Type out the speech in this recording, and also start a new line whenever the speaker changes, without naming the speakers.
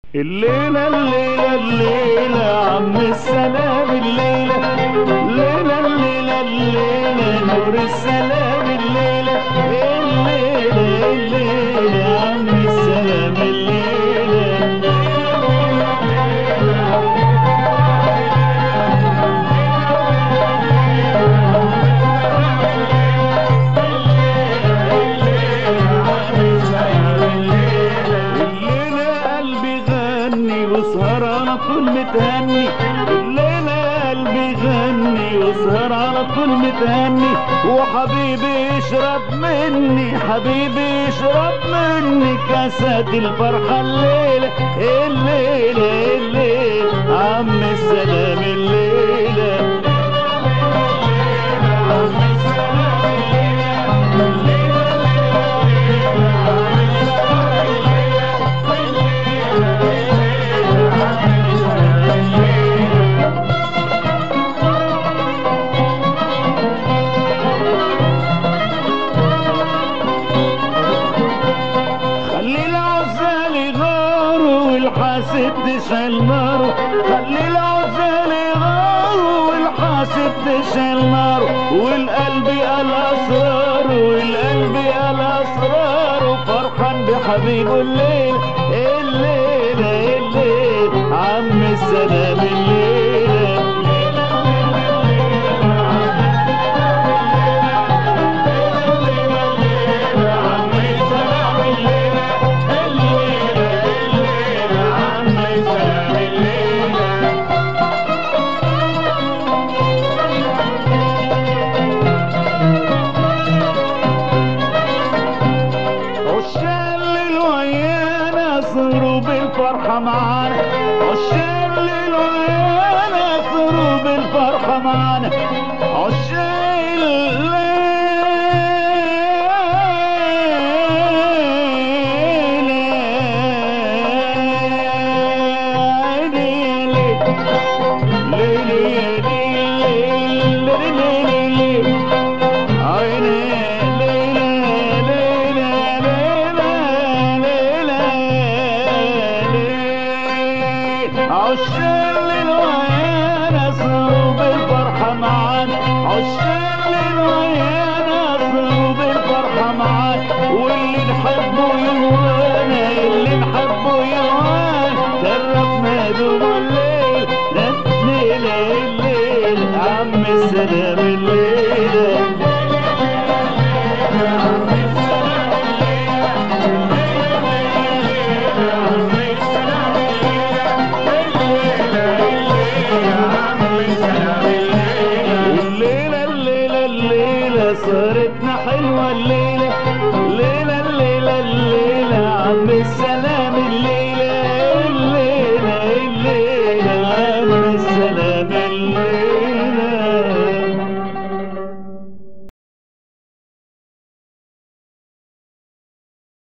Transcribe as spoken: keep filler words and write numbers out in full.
الليلة الليلة الليلة عم السلام الليلة، الليلة الليلة الليلة نور السلام الليلة، الليلة الليلة عم السلام الليلة. وسهر على طول متهني، الليلة قلبي يغني وسهر على طول متهني، وحبيبي يشرب مني، حبيبي يشرب مني كاسات الفرحة الليلة، الليلة الليلة عم السلام الليلة. والحاسد تشعل ناره، خلي العزال يغاره والحاسد تشعل ناره، والقلب قال اسراره، والقلب قال اسراره، فرحان بحبيبه الليل الليله الليل عم السلام الليله. صاروا بالفرحة معانا، عشاق الليل ويانا صاروا بالفرحة معانا، عشاق الليل عشاق الليل ويانا صاروا بالفرحة معانا، عشاق الليل ويانا صاروا بالفرحة معانا، واللي نحبه يهوانا، اللي نحبه يهوانا، شرفنا دوب الليل الليلة الليل عم السلام الليلة. صارتنا حلوة الليلة، الليلة الليلة الليلة عم السلام.